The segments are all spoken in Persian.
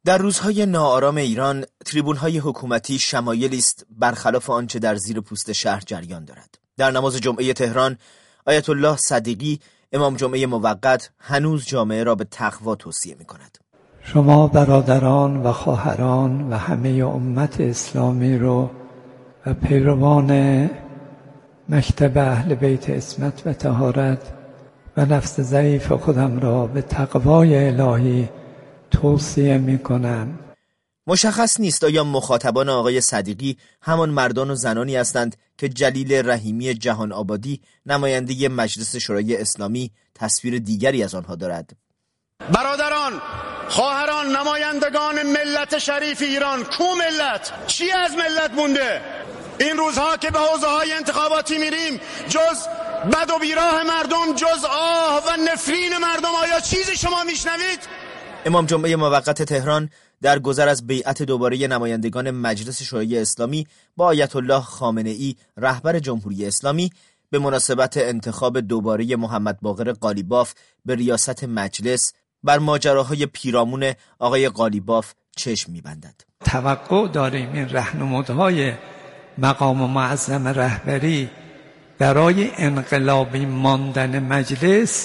در روزهای ناآرام ایران، تریبون‌های حکومتی شمایلی است برخلاف آنچه در زیر پوست شهر جریان دارد. در نماز جمعه تهران، آیت الله صدیقی، امام جمعه موقت، هنوز جامعه را به تقوا توصیه می‌کند. شما برادران و خواهران و همه امت اسلامی رو و پیروان مکتب اهل بیت عصمت و طهارت و نفس ضعیف خودم را به تقوای الهی توصیه می‌کنم. مشخص نیست آیا مخاطبان آقای صدیقی همان مردان و زنانی هستند که جلیل رحیمی جهان آبادی، نماینده مجلس شورای اسلامی، تصویر دیگری از آنها دارد. برادران، خواهران، نمایندگان ملت شریف ایران، کو ملت؟ چی از ملت مونده؟ این روزها که به حوزه‌های انتخاباتی میریم، جز بد و بیراه مردم، جز آه و نفرین مردم، آیا چیزی شما میشنوید؟ امام جمعه موقت تهران در گذر از بیعت دوباره نمایندگان مجلس شورای اسلامی با آیت الله خامنه‌ای رهبر جمهوری اسلامی به مناسبت انتخاب دوباره محمد باقر قالیباف به ریاست مجلس بر ماجراهای پیرامون آقای قالیباف چشم می‌بندد. توقع داریم این راهنمودهای مقام معظم رهبری برای انقلابی ماندن مجلس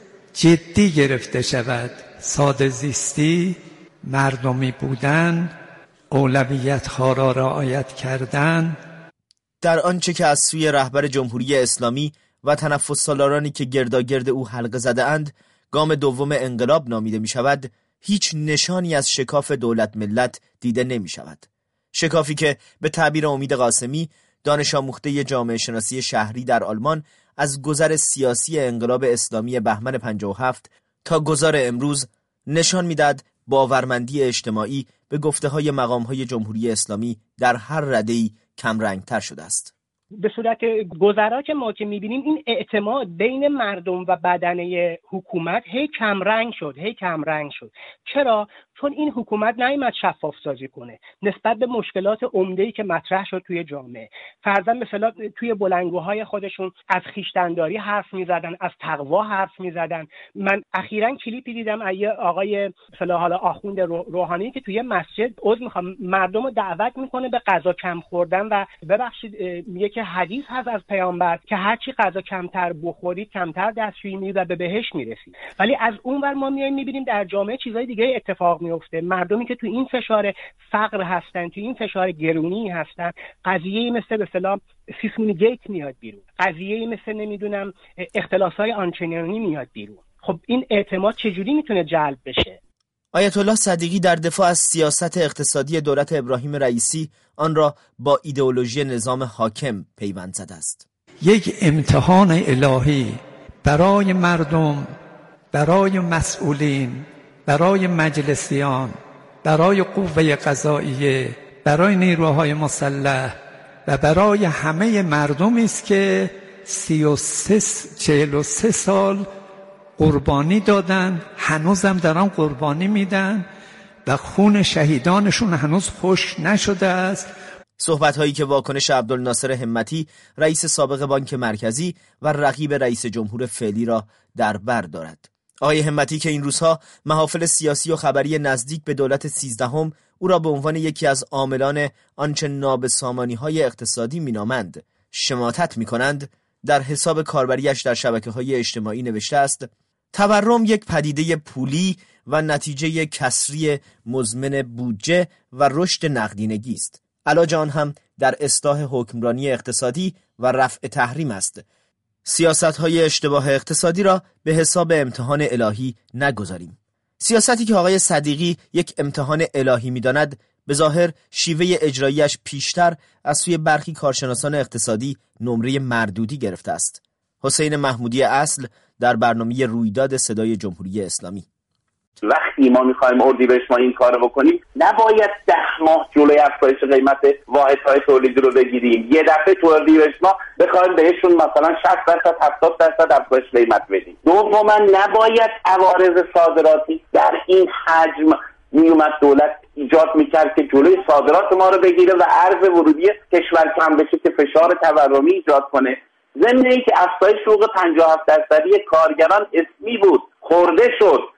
جدی گرفته شود. ساده زیستی، مردمی بودن، اولویت‌ها را رعایت کردن. در آنچه که از سوی رهبر جمهوری اسلامی و تنفس سالارانی که گرداگرد او حلقه زده اند گام دوم انقلاب نامیده می شود، هیچ نشانی از شکاف دولت ملت دیده نمی شود. شکافی که به تعبیر امید قاسمی، دانش آموخته جامعه شناسی شهری در آلمان، از گذر سیاسی انقلاب اسلامی بهمن 57 تا گذار امروز نشان میداد باورمندی اجتماعی به گفته‌های مقام‌های جمهوری اسلامی در هر رده‌ای کم رنگ‌تر شده است. به صورت گذرا که ما که می‌بینیم این اعتماد بین مردم و بدنه حکومت هی کم رنگ شد. چرا؟ چون این حکومت نیامد شفاف سازی کنه نسبت به مشکلات عمده‌ای که مطرح شد توی جامعه. فرضاً مثلا توی بلندگوهای خودشون از خویشتن‌داری حرف می‌زدن، از تقوا حرف می‌زدن. من اخیراً کلیپی دیدم از آقای مثلا حالا آخوند روحانی که توی مسجد مردم رو دعوت می‌کنه به غذا کم خوردن و ببخشید میگه که حدیث هست از پیامبر که هرچی غذا کمتر بخورید کمتر دستشویی می‌کنید و به بهشت می‌رسید. ولی از اونور ما می‌بینیم در جامعه چیزای دیگه اتفاق میفته. مردمی که تو این فشار فقر هستن، تو این فشار گرونی هستن، قضیه‌ای مثل به اصطلاح سیسمونی گیت میاد بیرون، قضیه‌ای مثل نمیدونم اختلاس‌های آنچنانی میاد بیرون. خب این اعتماد چجوری میتونه جلب بشه؟ آیت الله صدیقی در دفاع از سیاست اقتصادی دولت ابراهیم رئیسی آن را با ایدئولوژی نظام حاکم پیوند زده است. یک امتحان الهی برای مردم، برای مسئولین، برای مجلسیان، برای قوه قضاییه، برای نیروهای مسلح و برای همه مردمی است که 43 سال قربانی دادن، هنوزم دارن قربانی میدن و خون شهیدانشون هنوز خشک نشده است. صحبت‌هایی که واکنش عبدالناصر همتی، رئیس سابق بانک مرکزی و رقیب رئیس جمهور فعلی را در بر دارد. آقای همتی که این روزها محافل سیاسی و خبری نزدیک به دولت 13 او را به عنوان یکی از عاملان آنچه نابسامانی‌های اقتصادی مینامند شماتت می‌کنند، در حساب کاربریش در شبکه‌های اجتماعی نوشته است: تورم یک پدیده پولی و نتیجه کسری مزمن بودجه و رشد نقدینگی است. علاج آن هم در اصلاح حکمرانی اقتصادی و رفع تحریم است. سیاست‌های اشتباه اقتصادی را به حساب امتحان الهی نگذاریم. سیاستی که آقای صدیقی یک امتحان الهی می‌داند، به ظاهر شیوه اجراییش پیشتر از سوی برخی کارشناسان اقتصادی نمره مردودی گرفته است. حسین محمودی اصل در برنامه رویداد صدای جمهوری اسلامی: وقتی ما میخوایم اردیبهشت ما این کارو بکنیم، نباید 10 ماه جلوی افزایش قیمت واحدهای تولیدی رو بگیریم. یه دفعه تو اردیبهشت ما بخوایم بهشون مثلا 60% 70% افزایش قیمت بدیم. دوما نباید عوارض صادراتی در این حجم میومد دولت ایجاد میکرد که جلوی صادرات ما رو بگیره و ارز ورودی کشور کم بشه که فشار تورمی ایجاد کنه. ضمن اینکه افزایش حقوق 57% کارگران اسمی بود، خورده شد.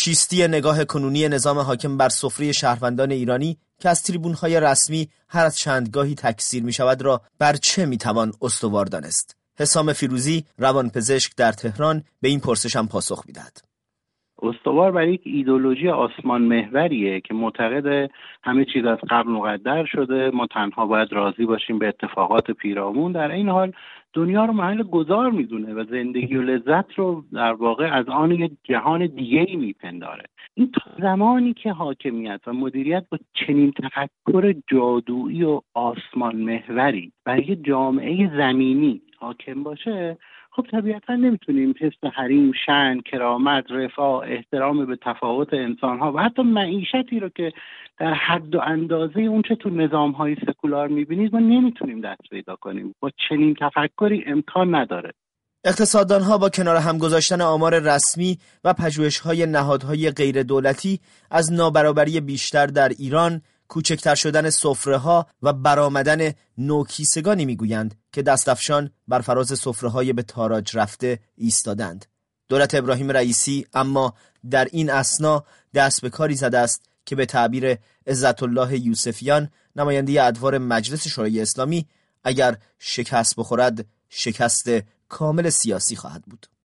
چیستی نگاه کنونی نظام حاکم بر سفره شهروندان ایرانی که از تریبون‌های رسمی هر از چندگاهی تکثیر می‌شود را بر چه می‌توان استوار دانست؟ حسام فیروزی روانپزشک در تهران به این پرسش هم پاسخ می‌دهد. استوار بر یک ایدئولوژی آسمان محوریه که معتقد همه چیز از قبل مقدر شده، ما تنها باید راضی باشیم به اتفاقات پیرامون. در این حال دنیا رو محل گذار میدونه و زندگی و لذت رو در واقع از آن یک جهان دیگه‌ای میپنداره. این تا زمانی که حاکمیت و مدیریت با چنین تفکر جادویی و آسمان محوری بر یک جامعه زمینی حاکم باشه، خب طبیعتا نمیتونیم حس حریم، شأن، کرامت، رفاه، احترام به تفاوت انسان‌ها و حتی معیشتی رو که در حد و اندازه اون چه تو نظام‌های سکولار می‌بینید ما نمیتونیم دست پیدا کنیم. با چنین تفکری امکان نداره. اقتصاددانها با کنار هم گذاشتن آمار رسمی و پژوهش‌های نهادهای غیر دولتی از نابرابری بیشتر در ایران، کوچکتر شدن سفره‌ها و برآمدن نوکیسگانی میگویند که دستفشان بر فراز سفره‌های به تاراج رفته ایستادند. دولت ابراهیم رئیسی اما در این اثنا دست به کاری زده است که به تعبیر عزت الله یوسفیان، نماینده ادوار مجلس شورای اسلامی، اگر شکست بخورد شکست کامل سیاسی خواهد بود.